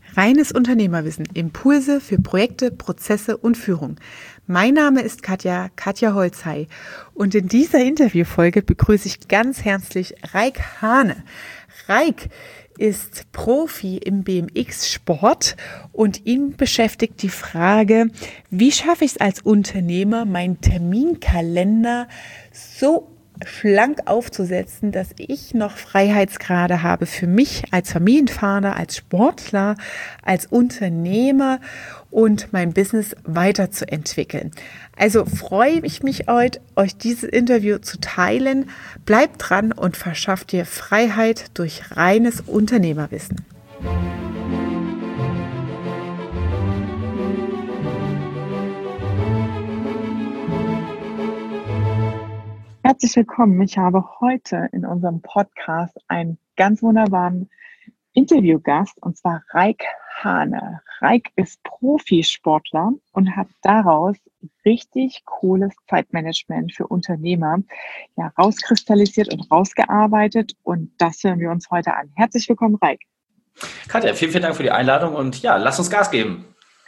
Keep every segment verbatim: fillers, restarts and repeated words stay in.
Reines Unternehmerwissen, Impulse für Projekte, Prozesse und Führung. Mein Name ist Katja, Katja Holzhey und in dieser Interviewfolge begrüße ich ganz herzlich Raik Hane. Raik ist Profi im B M X-Sport und ihn beschäftigt die Frage, wie schaffe ich es als Unternehmer, meinen Terminkalender so schlank aufzusetzen, dass ich noch Freiheitsgrade habe für mich als Familienvater, als Sportler, als Unternehmer und mein Business weiterzuentwickeln. Also freue ich mich heute, euch dieses Interview zu teilen. Bleibt dran und verschafft dir Freiheit durch reines Unternehmerwissen. Herzlich willkommen. Ich habe heute in unserem Podcast einen ganz wunderbaren Interviewgast, und zwar Raik Hane. Raik ist Profisportler und hat daraus richtig cooles Zeitmanagement für Unternehmer ja, rauskristallisiert und rausgearbeitet. Und das hören wir uns heute an. Herzlich willkommen, Raik. Katja, vielen, vielen Dank für die Einladung und ja, lass uns Gas geben.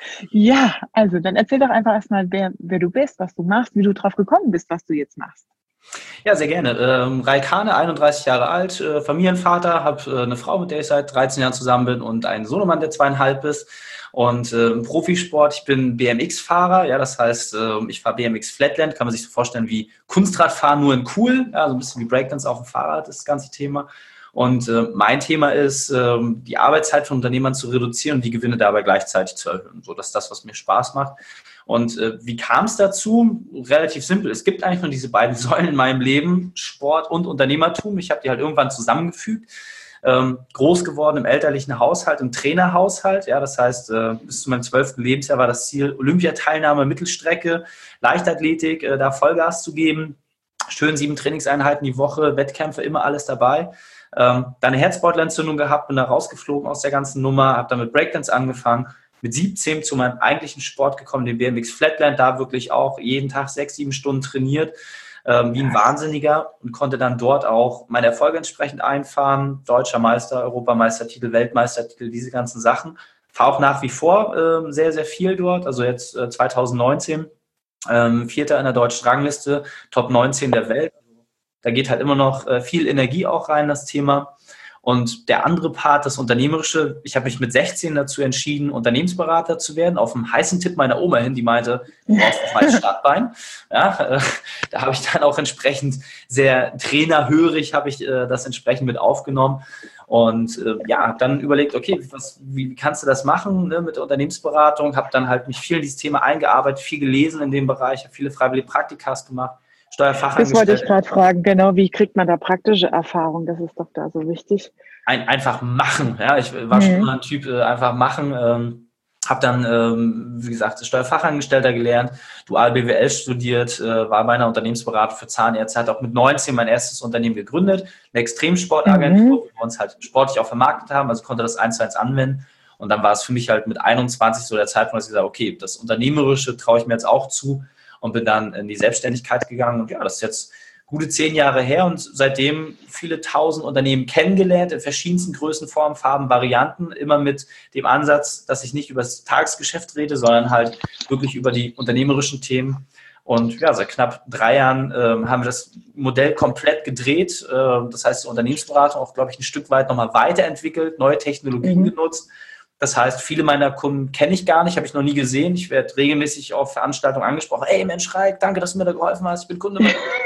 Ja, also dann erzähl doch einfach erstmal, wer, wer du bist, was du machst, wie du drauf gekommen bist, was du jetzt machst. Ja, sehr gerne. Ähm, Raik Hane, einunddreißig Jahre alt, äh, Familienvater, habe äh, eine Frau, mit der ich seit dreizehn Jahren zusammen bin und einen Sohnemann, der zweieinhalb ist. Und äh, im Profisport, ich bin B M X-Fahrer, ja, das heißt, äh, ich fahre B M X Flatland, kann man sich so vorstellen wie Kunstradfahren, nur in cool, ja, so ein bisschen wie Breakdance auf dem Fahrrad, das ganze Thema. Und äh, mein Thema ist, äh, die Arbeitszeit von Unternehmern zu reduzieren und die Gewinne dabei gleichzeitig zu erhöhen. So, das ist das, was mir Spaß macht. Und äh, wie kam es dazu? Relativ simpel. Es gibt eigentlich nur diese beiden Säulen in meinem Leben, Sport und Unternehmertum. Ich habe die halt irgendwann zusammengefügt. Ähm, groß geworden im elterlichen Haushalt, im Trainerhaushalt. Ja, das heißt, äh, bis zu meinem zwölften Lebensjahr war das Ziel, Olympiateilnahme, Mittelstrecke, Leichtathletik, äh, da Vollgas zu geben. Schön sieben Trainingseinheiten die Woche, Wettkämpfe, immer alles dabei. Ähm, dann eine Herzbeutelentzündung gehabt, bin da rausgeflogen aus der ganzen Nummer, habe dann mit Breakdance angefangen. Mit siebzehn zu meinem eigentlichen Sport gekommen, den B M X Flatland, da wirklich auch jeden Tag sechs, sieben Stunden trainiert, ähm, wie ein Wahnsinniger und konnte dann dort auch meine Erfolge entsprechend einfahren. Deutscher Meister, Europameistertitel, Weltmeistertitel, diese ganzen Sachen. Fahre auch nach wie vor äh, sehr, sehr viel dort. Also jetzt äh, zwanzig neunzehn, ähm, Vierter in der deutschen Rangliste, Top neunzehn der Welt. Da geht halt immer noch äh, viel Energie auch rein, das Thema. Und der andere Part, das Unternehmerische, ich habe mich mit sechzehn dazu entschieden, Unternehmensberater zu werden, auf einen heißen Tipp meiner Oma hin, die meinte, du brauchst noch mal ein Startbein. Ja, äh, da habe ich dann auch entsprechend sehr trainerhörig, habe ich äh, das entsprechend mit aufgenommen. Und äh, ja, habe dann überlegt, okay, was, wie kannst du das machen, ne, mit der Unternehmensberatung? Habe dann halt mich viel in dieses Thema eingearbeitet, viel gelesen in dem Bereich, habe viele freiwillige Praktikas gemacht. Das wollte ich gerade fragen, genau, wie kriegt man da praktische Erfahrung? Das ist doch da so wichtig. Ein, einfach machen, ja, ich war mhm. schon immer ein Typ, äh, einfach machen, ähm, habe dann, ähm, wie gesagt, Steuerfachangestellter gelernt, dual B W L studiert, äh, war bei einer Unternehmensberatung für Zahnärzte, hat auch mit neunzehn mein erstes Unternehmen gegründet, eine Extremsportagentur, mhm. wo wir uns halt sportlich auch vermarktet haben, also konnte das eins zu eins anwenden. Und dann war es für mich halt mit einundzwanzig so der Zeitpunkt, dass ich gesagt habe, okay, das Unternehmerische traue ich mir jetzt auch zu. Und bin dann in die Selbstständigkeit gegangen. Und ja, das ist jetzt gute zehn Jahre her und seitdem viele tausend Unternehmen kennengelernt in verschiedensten Größen, Formen, Farben, Varianten. Immer mit dem Ansatz, dass ich nicht über das Tagesgeschäft rede, sondern halt wirklich über die unternehmerischen Themen. Und ja, seit knapp drei Jahren äh, haben wir das Modell komplett gedreht. Äh, das heißt, die Unternehmensberatung auch, glaube ich, ein Stück weit nochmal weiterentwickelt, neue Technologien mhm. genutzt. Das heißt, viele meiner Kunden kenne ich gar nicht, habe ich noch nie gesehen. Ich werde regelmäßig auf Veranstaltungen angesprochen. Ey, Mensch, Raik, danke, dass du mir da geholfen hast. Ich bin Kunde.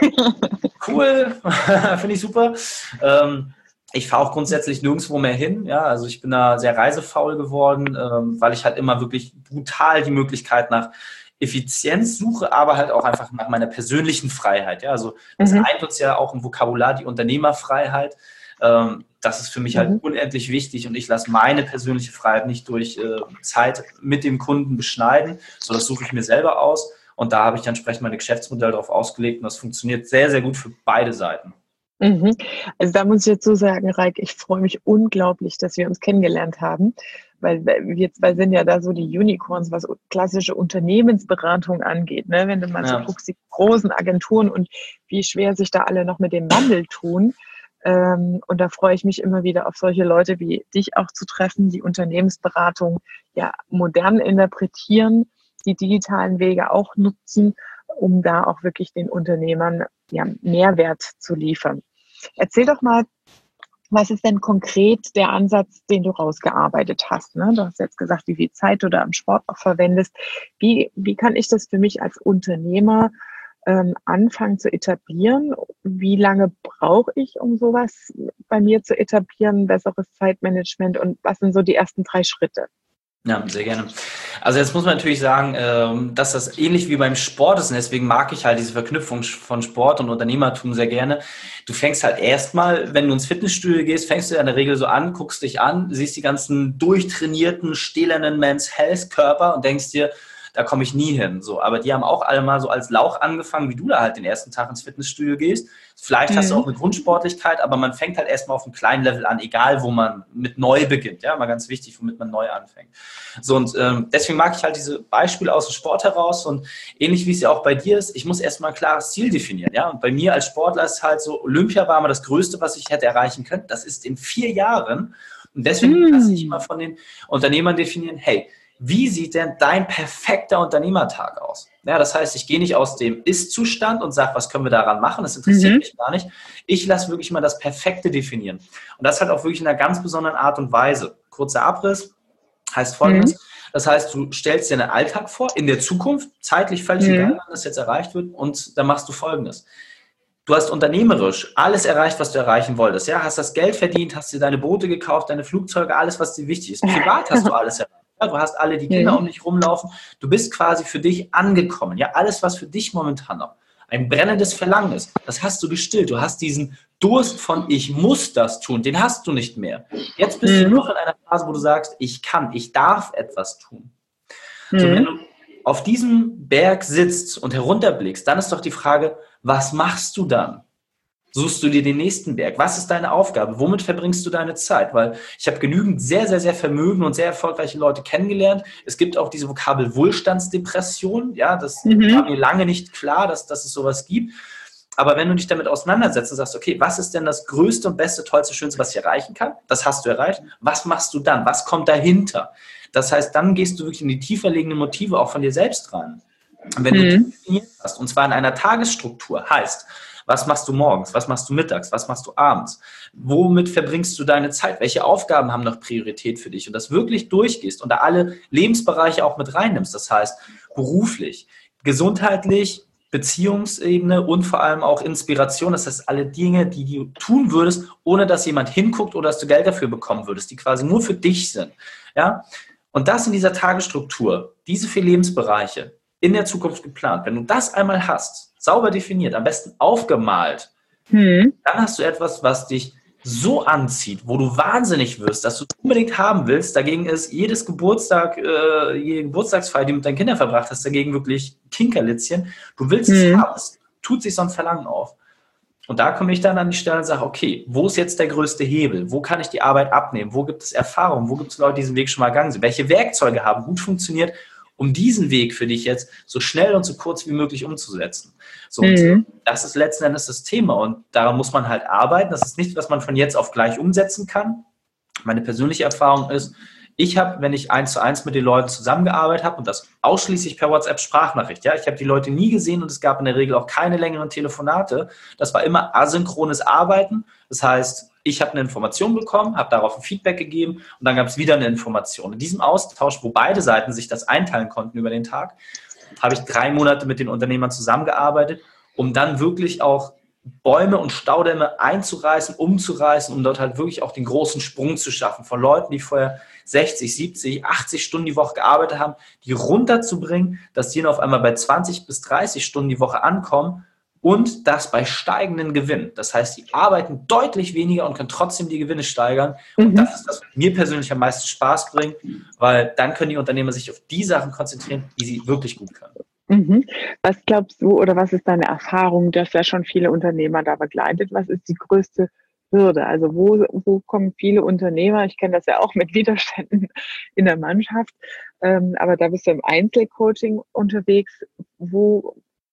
Cool, finde ich super. Ähm, ich fahre auch grundsätzlich nirgendwo mehr hin. Ja, also ich bin da sehr reisefaul geworden, ähm, weil ich halt immer wirklich brutal die Möglichkeit nach Effizienz suche, aber halt auch einfach nach meiner persönlichen Freiheit. Ja, also das mhm. eint uns ja auch im Vokabular die Unternehmerfreiheit. Ähm, das ist für mich halt mhm. unendlich wichtig und ich lasse meine persönliche Freiheit nicht durch äh, Zeit mit dem Kunden beschneiden, so das suche ich mir selber aus und da habe ich dann entsprechend meine Geschäftsmodelle darauf ausgelegt und das funktioniert sehr, sehr gut für beide Seiten. Mhm. Also da muss ich jetzt so sagen, Raik, ich freue mich unglaublich, dass wir uns kennengelernt haben, weil wir zwei sind ja da so die Unicorns, was klassische Unternehmensberatung angeht. Ne? Wenn du mal ja. so guckst, die großen Agenturen und wie schwer sich da alle noch mit dem Wandel tun. Ähm, und da freue ich mich immer wieder auf solche Leute wie dich auch zu treffen, die Unternehmensberatung ja modern interpretieren, die digitalen Wege auch nutzen, um da auch wirklich den Unternehmern ja Mehrwert zu liefern. Erzähl doch mal, was ist denn konkret der Ansatz, den du rausgearbeitet hast? Ne? Du hast jetzt gesagt, wie viel Zeit du da im Sport auch verwendest. Wie, wie kann ich das für mich als Unternehmer ähm, anfangen zu etablieren? Wie lange brauche ich, um sowas bei mir zu etablieren? Besseres Zeitmanagement, und was sind so die ersten drei Schritte? Ja, sehr gerne. Also jetzt muss man natürlich sagen, ähm, dass das ähnlich wie beim Sport ist und deswegen mag ich halt diese Verknüpfung von Sport und Unternehmertum sehr gerne. Du fängst halt erstmal, wenn du ins Fitnessstudio gehst, fängst du in der Regel so an, guckst dich an, siehst die ganzen durchtrainierten, stählernen Men's Health Körper und denkst dir, da komme ich nie hin. So, aber die haben auch alle mal so als Lauch angefangen, wie du da halt den ersten Tag ins Fitnessstudio gehst. Vielleicht hast du auch eine Grundsportlichkeit, aber man fängt halt erstmal auf einem kleinen Level an, egal wo man mit neu beginnt. Ja, mal ganz wichtig, womit man neu anfängt. So, und ähm, deswegen mag ich halt diese Beispiele aus dem Sport heraus und ähnlich wie es ja auch bei dir ist, ich muss erstmal ein klares Ziel definieren. Ja, und bei mir als Sportler ist halt so, Olympia war mal das Größte, was ich hätte erreichen können. Das ist in vier Jahren. Und deswegen lasse ich immer von den Unternehmern definieren, hey, wie sieht denn dein perfekter Unternehmertag aus? Ja, das heißt, ich gehe nicht aus dem Ist-Zustand und sage, was können wir daran machen? Das interessiert mhm. mich gar nicht. Ich lasse wirklich mal das Perfekte definieren. Und das halt auch wirklich in einer ganz besonderen Art und Weise. Kurzer Abriss heißt Folgendes. Mhm. Das heißt, du stellst dir einen Alltag vor, in der Zukunft, zeitlich völlig mhm. egal, wann das jetzt erreicht wird, und dann machst du Folgendes. Du hast unternehmerisch alles erreicht, was du erreichen wolltest. Ja, hast das Geld verdient, hast dir deine Boote gekauft, deine Flugzeuge, alles, was dir wichtig ist. Privat hast du alles erreicht. Ja, du hast alle die Kinder mhm. um dich rumlaufen. Du bist quasi für dich angekommen. Ja, alles, was für dich momentan noch ein brennendes Verlangen ist, das hast du gestillt. Du hast diesen Durst von ich muss das tun, den hast du nicht mehr. Jetzt bist mhm. du noch in einer Phase, wo du sagst, ich kann, ich darf etwas tun. Mhm. So, wenn du auf diesem Berg sitzt und herunterblickst, dann ist doch die Frage, was machst du dann? Suchst du dir den nächsten Berg? Was ist deine Aufgabe? Womit verbringst du deine Zeit? Weil ich habe genügend sehr, sehr, sehr vermögende und sehr erfolgreiche Leute kennengelernt. Es gibt auch diese Vokabel Wohlstandsdepression. Ja, das mhm. war mir lange nicht klar, dass, dass es sowas gibt. Aber wenn du dich damit auseinandersetzt und sagst, okay, was ist denn das Größte und Beste, Tollste, Schönste, was ich erreichen kann? Das hast du erreicht. Was machst du dann? Was kommt dahinter? Das heißt, dann gehst du wirklich in die tiefer liegenden Motive auch von dir selbst rein. Und wenn mhm. du die definiert hast, und zwar in einer Tagesstruktur, heißt, was machst du morgens? Was machst du mittags? Was machst du abends? Womit verbringst du deine Zeit? Welche Aufgaben haben noch Priorität für dich? Und das wirklich durchgehst und da alle Lebensbereiche auch mit reinnimmst. Das heißt, beruflich, gesundheitlich, Beziehungsebene und vor allem auch Inspiration. Das heißt, alle Dinge, die du tun würdest, ohne dass jemand hinguckt oder dass du Geld dafür bekommen würdest, die quasi nur für dich sind. Ja? Und das in dieser Tagesstruktur, diese vier Lebensbereiche in der Zukunft geplant. Wenn du das einmal hast, sauber definiert, am besten aufgemalt, hm. dann hast du etwas, was dich so anzieht, wo du wahnsinnig wirst, dass du unbedingt haben willst. Dagegen ist jedes Geburtstag, äh, jede Geburtstagsfeier, die du mit deinen Kindern verbracht hast, dagegen wirklich Kinkerlitzchen. Du willst hm. es haben, es tut sich so ein Verlangen auf. Und da komme ich dann an die Stelle und sage, okay, wo ist jetzt der größte Hebel? Wo kann ich die Arbeit abnehmen? Wo gibt es Erfahrung? Wo gibt es Leute, die diesen Weg schon mal gegangen sind? Welche Werkzeuge haben gut funktioniert, um diesen Weg für dich jetzt so schnell und so kurz wie möglich umzusetzen? So, mhm. und das ist letzten Endes das Thema und daran muss man halt arbeiten. Das ist nichts, was man von jetzt auf gleich umsetzen kann. Meine persönliche Erfahrung ist, ich habe, wenn ich eins zu eins mit den Leuten zusammengearbeitet habe und das ausschließlich per WhatsApp-Sprachnachricht, ja, ich habe die Leute nie gesehen und es gab in der Regel auch keine längeren Telefonate. Das war immer asynchrones Arbeiten. Das heißt, ich habe eine Information bekommen, habe darauf ein Feedback gegeben und dann gab es wieder eine Information. In diesem Austausch, wo beide Seiten sich das einteilen konnten über den Tag, habe ich drei Monate mit den Unternehmern zusammengearbeitet, um dann wirklich auch Bäume und Staudämme einzureißen, umzureißen, um dort halt wirklich auch den großen Sprung zu schaffen von Leuten, die vorher sechzig, siebzig, achtzig Stunden die Woche gearbeitet haben, die runterzubringen, dass die auf einmal bei zwanzig bis dreißig Stunden die Woche ankommen und das bei steigenden Gewinnen. Das heißt, die arbeiten deutlich weniger und können trotzdem die Gewinne steigern. Und mhm. das ist das, was mir persönlich am meisten Spaß bringt, weil dann können die Unternehmer sich auf die Sachen konzentrieren, die sie wirklich gut können. Mhm. Was glaubst du oder was ist deine Erfahrung, dass ja schon viele Unternehmer da begleitet? Was ist die größte Hürde? Also wo, wo kommen viele Unternehmer, ich kenne das ja auch mit Widerständen in der Mannschaft, ähm, aber da bist du im Einzelcoaching unterwegs. Wo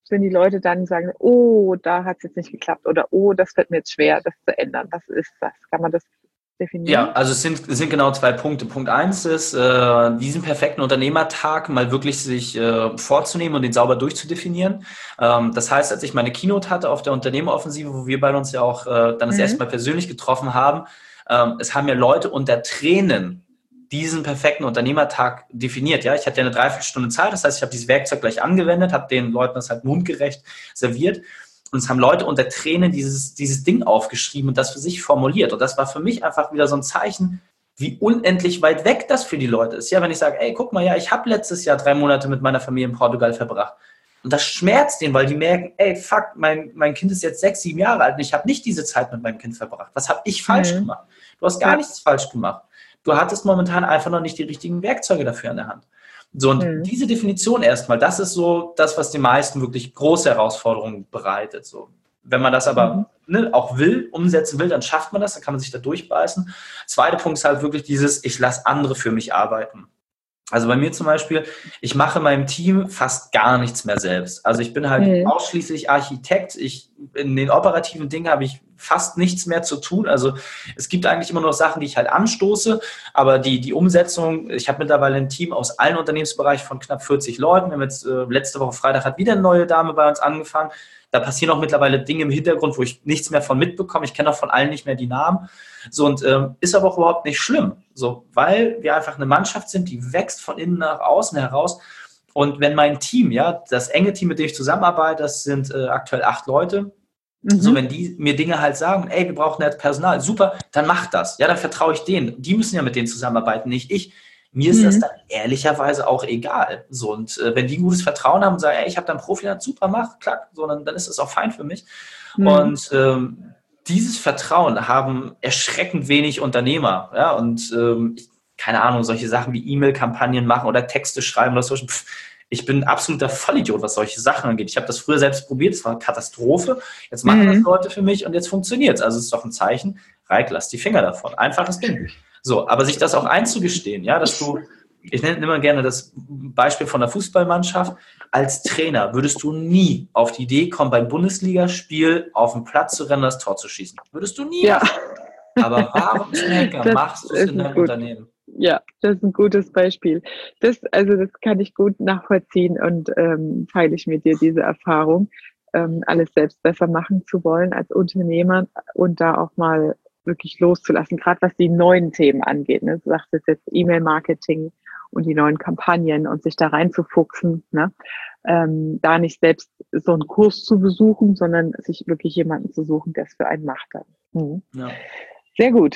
wenn die Leute dann sagen, oh, da hat es jetzt nicht geklappt oder oh, das fällt mir jetzt schwer, das zu ändern? Was ist das? Kann man das definieren? Ja, also es sind, es sind genau zwei Punkte. Punkt eins ist, äh, diesen perfekten Unternehmertag mal wirklich sich äh, vorzunehmen und den sauber durchzudefinieren. Ähm, das heißt, als ich meine Keynote hatte auf der Unternehmeroffensive, wo wir beide uns ja auch äh, dann das Mhm. erste Mal persönlich getroffen haben, ähm, es haben ja Leute unter Tränen diesen perfekten Unternehmertag definiert. Ja, ich hatte ja eine Dreiviertelstunde Zeit, das heißt, ich habe dieses Werkzeug gleich angewendet, habe den Leuten das halt mundgerecht serviert. Und es haben Leute unter Tränen dieses, dieses Ding aufgeschrieben und das für sich formuliert. Und das war für mich einfach wieder so ein Zeichen, wie unendlich weit weg das für die Leute ist. Ja, wenn ich sage, ey, guck mal, ja, ich habe letztes Jahr drei Monate mit meiner Familie in Portugal verbracht. Und das schmerzt denen, weil die merken, ey, fuck, mein, mein Kind ist jetzt sechs, sieben Jahre alt und ich habe nicht diese Zeit mit meinem Kind verbracht. Was habe ich falsch mhm. gemacht? Du hast gar ja. nichts falsch gemacht. Du hattest momentan einfach noch nicht die richtigen Werkzeuge dafür in der Hand. So, und mhm. diese Definition erstmal, das ist so das, was den meisten wirklich große Herausforderungen bereitet. So, wenn man das aber mhm. ne, auch will, umsetzen will, dann schafft man das, dann kann man sich da durchbeißen. Zweiter Punkt ist halt wirklich dieses, ich lasse andere für mich arbeiten. Also bei mir zum Beispiel, ich mache meinem Team fast gar nichts mehr selbst. Also ich bin halt mhm. ausschließlich Architekt. Ich, in den operativen Dingen habe ich fast nichts mehr zu tun. Also es gibt eigentlich immer noch Sachen, die ich halt anstoße, aber die, die Umsetzung, ich habe mittlerweile ein Team aus allen Unternehmensbereichen von knapp vierzig Leuten. Wir haben jetzt äh, letzte Woche Freitag hat wieder eine neue Dame bei uns angefangen. Da passieren auch mittlerweile Dinge im Hintergrund, wo ich nichts mehr von mitbekomme. Ich kenne auch von allen nicht mehr die Namen. So, und ähm, ist aber auch überhaupt nicht schlimm. So, weil wir einfach eine Mannschaft sind, die wächst von innen nach außen heraus. Und wenn mein Team, ja, das enge Team, mit dem ich zusammenarbeite, das sind äh, aktuell acht Leute. Mhm. So, wenn die mir Dinge halt sagen, ey, wir brauchen jetzt Personal, super, dann macht das. Ja, dann vertraue ich denen. Die müssen ja mit denen zusammenarbeiten, nicht ich. Mir ist mhm. das dann ehrlicherweise auch egal. So, und äh, wenn die ein gutes Vertrauen haben und sagen, ey, ich habe da einen Profi, dann super, mach, klack, so, dann, dann ist das auch fein für mich. Mhm. Und ähm, dieses Vertrauen haben erschreckend wenig Unternehmer. Ja, und ähm, ich, keine Ahnung, solche Sachen wie E-Mail-Kampagnen machen oder Texte schreiben oder so. Pff, ich bin ein absoluter Vollidiot, was solche Sachen angeht. Ich habe das früher selbst probiert, es war eine Katastrophe. Jetzt machen mhm. das Leute für mich und jetzt funktioniert es. Also es ist doch ein Zeichen, Reik, lass die Finger davon. Einfaches Ding. So, aber sich das auch einzugestehen, ja, dass du, ich nenne immer gerne das Beispiel von der Fußballmannschaft, als Trainer würdest du nie auf die Idee kommen, beim Bundesligaspiel auf den Platz zu rennen, das Tor zu schießen. Würdest du nie. Ja. Aber warum zum Henker machst du es in deinem gut. Unternehmen? Ja, das ist ein gutes Beispiel. Das, also das kann ich gut nachvollziehen und ähm, teile ich mit dir diese Erfahrung, ähm, alles selbst besser machen zu wollen als Unternehmer und da auch mal wirklich loszulassen, gerade was die neuen Themen angeht. Ne? Du sagst jetzt E-Mail-Marketing und die neuen Kampagnen und sich da reinzufuchsen, ne? ähm, da nicht selbst so einen Kurs zu besuchen, sondern sich wirklich jemanden zu suchen, der es für einen macht. Mhm. Ja. Sehr gut.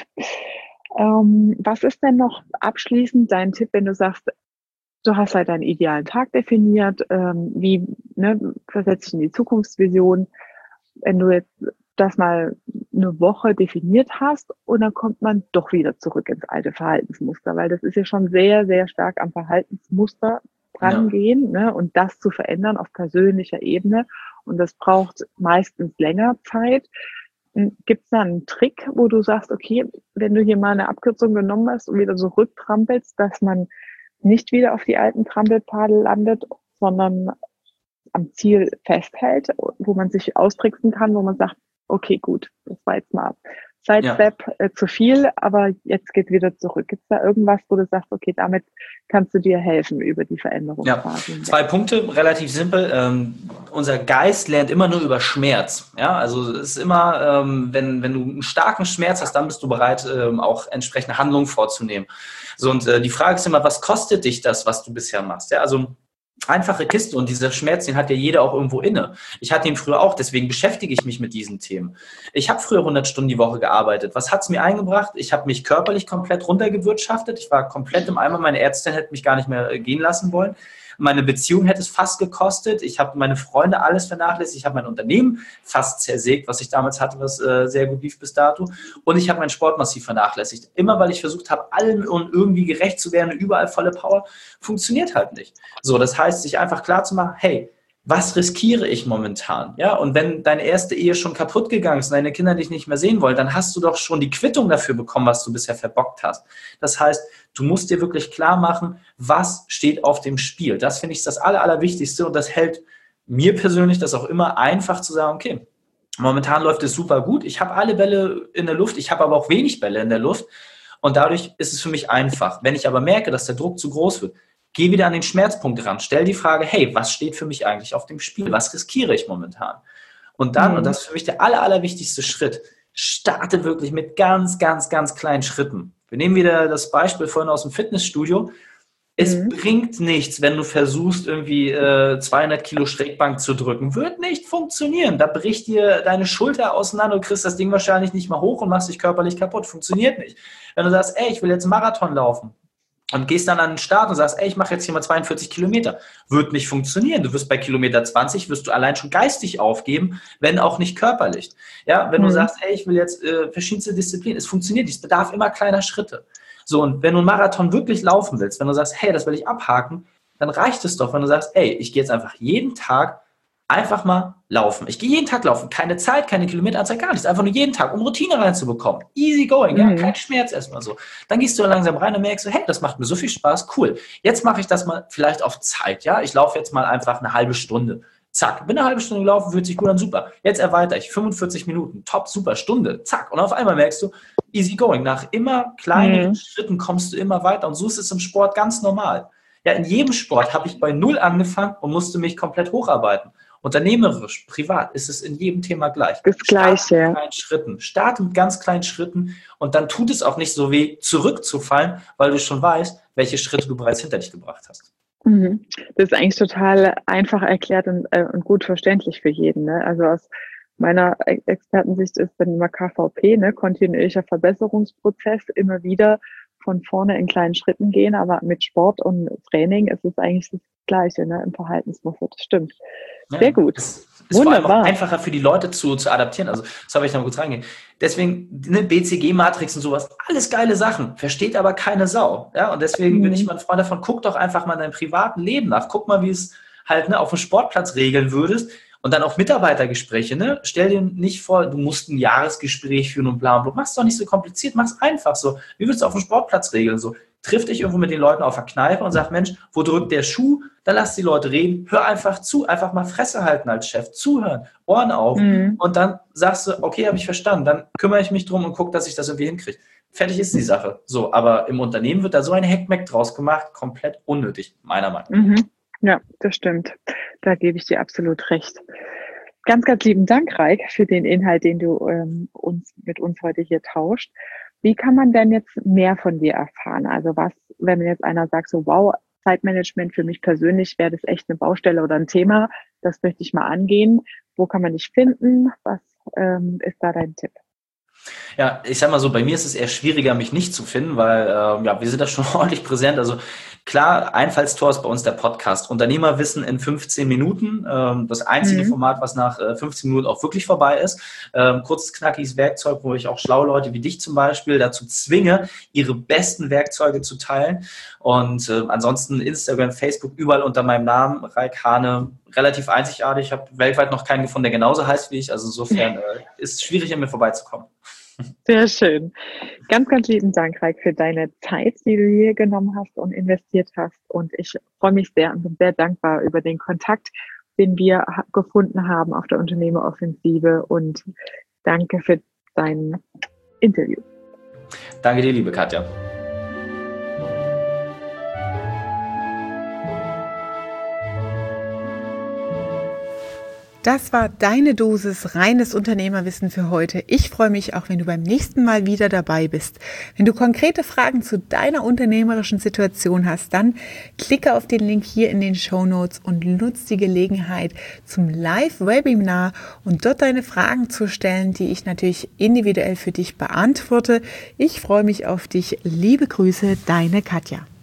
Ähm, was ist denn noch abschließend dein Tipp, wenn du sagst, du hast halt deinen idealen Tag definiert, ähm, wie ne, versetzt dich in die Zukunftsvision, wenn du jetzt das mal eine Woche definiert hast und dann kommt man doch wieder zurück ins alte Verhaltensmuster, weil das ist ja schon sehr, sehr stark am Verhaltensmuster drangehen, ja. ne, und das zu verändern auf persönlicher Ebene und das braucht meistens länger Zeit. Gibt es da einen Trick, wo du sagst, okay, wenn du hier mal eine Abkürzung genommen hast und wieder so rücktrampelst, dass man nicht wieder auf die alten Trampelpfade landet, sondern am Ziel festhält, wo man sich austricksen kann, wo man sagt, okay, gut, das war jetzt mal Sidestep ja. äh, zu viel, aber jetzt geht wieder zurück. Gibt es da irgendwas, wo du sagst, okay, damit kannst du dir helfen über die Veränderung? Ja, zwei Punkte, relativ simpel. Ähm, unser Geist lernt immer nur über Schmerz. Ja, also es ist immer, ähm, wenn, wenn du einen starken Schmerz hast, dann bist du bereit, ähm, auch entsprechende Handlungen vorzunehmen. So, und äh, die Frage ist immer, was kostet dich das, was du bisher machst? Ja, also einfache Kiste und dieser Schmerz, den hat ja jeder auch irgendwo inne. Ich hatte ihn früher auch, deswegen beschäftige ich mich mit diesen Themen. Ich habe früher hundert Stunden die Woche gearbeitet. Was hat es mir eingebracht? Ich habe mich körperlich komplett runtergewirtschaftet. Ich war komplett im Eimer. Meine Ärztin hätte mich gar nicht mehr gehen lassen wollen. Meine Beziehung hätte es fast gekostet. Ich habe meine Freunde alles vernachlässigt. Ich habe mein Unternehmen fast zersägt, was ich damals hatte, was äh, sehr gut lief bis dato. Und ich habe meinen Sport massiv vernachlässigt. Immer, weil ich versucht habe, allen und irgendwie gerecht zu werden, überall volle Power, funktioniert halt nicht. So, das heißt, sich einfach klar zu machen, hey, was riskiere ich momentan? Ja, und wenn deine erste Ehe schon kaputt gegangen ist und deine Kinder dich nicht mehr sehen wollen, dann hast du doch schon die Quittung dafür bekommen, was du bisher verbockt hast. Das heißt, du musst dir wirklich klar machen, was steht auf dem Spiel. Das finde ich das Aller, Allerwichtigste und das hält mir persönlich das auch immer einfach zu sagen, okay, momentan läuft es super gut, ich habe alle Bälle in der Luft, ich habe aber auch wenig Bälle in der Luft und dadurch ist es für mich einfach. Wenn ich aber merke, dass der Druck zu groß wird, geh wieder an den Schmerzpunkt ran, stell die Frage, hey, was steht für mich eigentlich auf dem Spiel, was riskiere ich momentan? Und dann, mhm. und das ist für mich der aller, allerwichtigste Schritt, starte wirklich mit ganz, ganz, ganz kleinen Schritten. Wir nehmen wieder das Beispiel vorhin aus dem Fitnessstudio. Es mhm. bringt nichts, wenn du versuchst, irgendwie äh, zweihundert Kilo Schrägbank zu drücken. Wird nicht funktionieren. Da bricht dir deine Schulter auseinander, du kriegst das Ding wahrscheinlich nicht mal hoch und machst dich körperlich kaputt. Funktioniert nicht. Wenn du sagst, ey, ich will jetzt einen Marathon laufen und gehst dann an den Start und sagst, ey, ich mache jetzt hier mal zweiundvierzig Kilometer. Wird nicht funktionieren. Du wirst bei Kilometer zwanzig, wirst du allein schon geistig aufgeben, wenn auch nicht körperlich. Ja, wenn mhm. du sagst, ey, ich will jetzt äh, verschiedenste Disziplinen, es funktioniert nicht. Es bedarf immer kleiner Schritte. So, und wenn du einen Marathon wirklich laufen willst, wenn du sagst, hey, das will ich abhaken, dann reicht es doch, wenn du sagst, ey, ich gehe jetzt einfach jeden Tag einfach mal laufen. Ich gehe jeden Tag laufen. Keine Zeit, keine Kilometeranzahl, gar nichts. Einfach nur jeden Tag, um Routine reinzubekommen. Easy going, mhm. ja, kein Schmerz erstmal so. Dann gehst du langsam rein und merkst, hey, das macht mir so viel Spaß, cool. Jetzt mache ich das mal vielleicht auf Zeit, ja. Ich laufe jetzt mal einfach eine halbe Stunde. Zack, bin eine halbe Stunde gelaufen, fühlt sich gut an, super. Jetzt erweitere ich, fünfundvierzig Minuten, top, super, Stunde, zack. Und auf einmal merkst du, easy going. Nach immer kleineren mhm. Schritten kommst du immer weiter und so ist es im Sport ganz normal. Ja, in jedem Sport habe ich bei Null angefangen und musste mich komplett hocharbeiten. Unternehmerisch, privat ist es in jedem Thema gleich. Das Gleiche, ja. Mit kleinen Schritten. Starte mit ganz kleinen Schritten und dann tut es auch nicht so weh, zurückzufallen, weil du schon weißt, welche Schritte du bereits hinter dich gebracht hast. Mhm. Das ist eigentlich total einfach erklärt und, äh, und gut verständlich für jeden. Ne? Also aus meiner Expertensicht ist dann immer K V P, ne, kontinuierlicher Verbesserungsprozess, immer wieder von vorne in kleinen Schritten gehen, aber mit Sport und Training ist es eigentlich das Gleiche, ne, im Verhaltensmuster. Das stimmt. Ja, sehr gut. Es ist vor allem auch einfacher für die Leute zu, zu adaptieren. Also, das habe ich noch mal kurz reingehen. Deswegen, eine B C G-Matrix und sowas, alles geile Sachen, versteht aber keine Sau. Ja, und deswegen mhm. bin ich mal ein Freund davon, guck doch einfach mal in deinem privaten Leben nach. Guck mal, wie es halt ne, auf dem Sportplatz regeln würdest. Und dann auch Mitarbeitergespräche, ne? Stell dir nicht vor, du musst ein Jahresgespräch führen und bla bla. Mach's doch nicht so kompliziert, mach's einfach so. Wie willst du auf dem Sportplatz regeln? So, triff dich irgendwo mit den Leuten auf der Kneipe und sag, Mensch, wo drückt der Schuh? Dann lass die Leute reden, hör einfach zu, einfach mal Fresse halten als Chef, zuhören, Ohren auf mhm. und dann sagst du, okay, habe ich verstanden, dann kümmere ich mich drum und gucke, dass ich das irgendwie hinkriege. Fertig ist die Sache. So, aber im Unternehmen wird da so ein Heckmeck draus gemacht, komplett unnötig, meiner Meinung nach. Mhm. Ja, das stimmt. Da gebe ich dir absolut recht. Ganz, ganz lieben Dank, Raik, für den Inhalt, den du ähm, uns mit uns heute hier tauscht. Wie kann man denn jetzt mehr von dir erfahren? Also was, wenn jetzt einer sagt, so wow, Zeitmanagement für mich persönlich wäre das echt eine Baustelle oder ein Thema, das möchte ich mal angehen. Wo kann man dich finden? Was ähm, ist da dein Tipp? Ja, ich sag mal so, bei mir ist es eher schwieriger, mich nicht zu finden, weil äh, ja, wir sind da schon ordentlich präsent. Also klar, Einfallstor ist bei uns der Podcast. Unternehmerwissen in fünfzehn Minuten. Ähm, das einzige mhm. Format, was nach äh, fünfzehn Minuten auch wirklich vorbei ist. Ähm, kurzes, knackiges Werkzeug, wo ich auch schlaue Leute wie dich zum Beispiel dazu zwinge, ihre besten Werkzeuge zu teilen. Und äh, ansonsten Instagram, Facebook, überall unter meinem Namen, Raik Hane, relativ einzigartig. Ich habe weltweit noch keinen gefunden, der genauso heißt wie ich. Also insofern äh, ist es schwierig, an mir vorbeizukommen. Sehr schön. Ganz, ganz lieben Dank, Raik, für deine Zeit, die du hier genommen hast und investiert hast. Und ich freue mich sehr und bin sehr dankbar über den Kontakt, den wir gefunden haben auf der Unternehmeroffensive. Und danke für dein Interview. Danke dir, liebe Katja. Das war deine Dosis reines Unternehmerwissen für heute. Ich freue mich auch, wenn du beim nächsten Mal wieder dabei bist. Wenn du konkrete Fragen zu deiner unternehmerischen Situation hast, dann klicke auf den Link hier in den Shownotes und nutze die Gelegenheit zum Live-Webinar und dort deine Fragen zu stellen, die ich natürlich individuell für dich beantworte. Ich freue mich auf dich. Liebe Grüße, deine Katja.